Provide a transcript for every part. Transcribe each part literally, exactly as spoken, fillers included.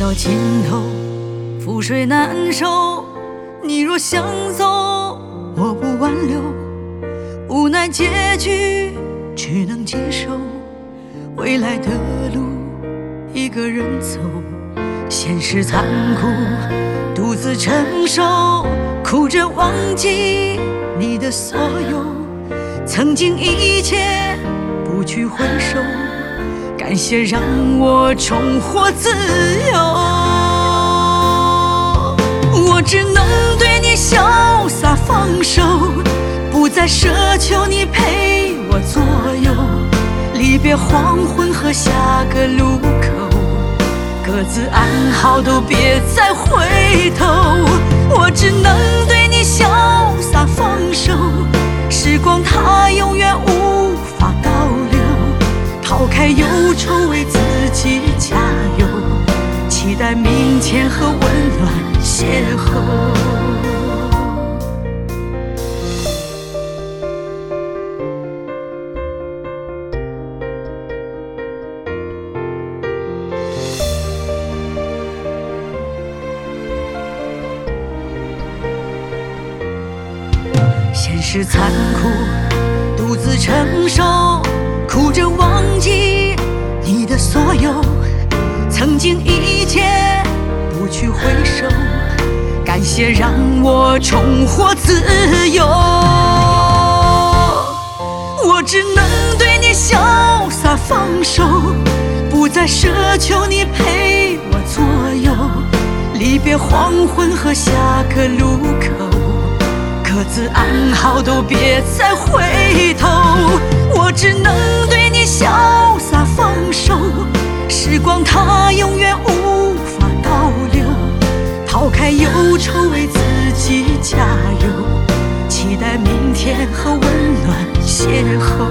到尽头，覆水难收。你若想走，我不挽留。无奈结局，只能接受。未来的路，一个人走。现实残酷，独自承受。哭着忘记你的所有，曾经一切不去回首。感谢让我重获自由，我只能对你潇洒放手，不再奢求你陪我左右。离别黄昏和下个路口，各自安好，都别再回头。我只能对你潇洒放手，时光它永远无法倒流。抛开忧愁，为自己加油，期待明天和温暖邂逅。现实残酷，独自承受，哭着忘记你的所有，曾经一切不去回首。感谢让我重获自由，我只能对你潇洒放手，不再奢求你陪我左右。离别黄昏和下个路口，各自安好，都别再回头。我只能对你潇洒放手，时光它永远无法倒流。抛开忧愁，为自己加油，期待明天和温暖邂逅。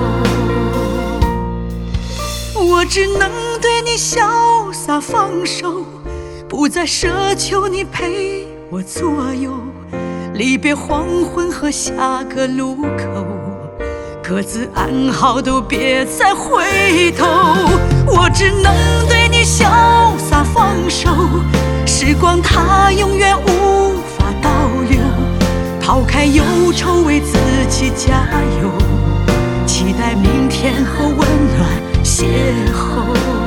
我只能对你潇洒放手，不再奢求你陪我左右。离别黄昏和下个路口，各自安好，都别再回头。我只能对你潇洒放手，时光它永远无法倒流。抛开忧愁，为自己加油，期待明天和温暖邂逅。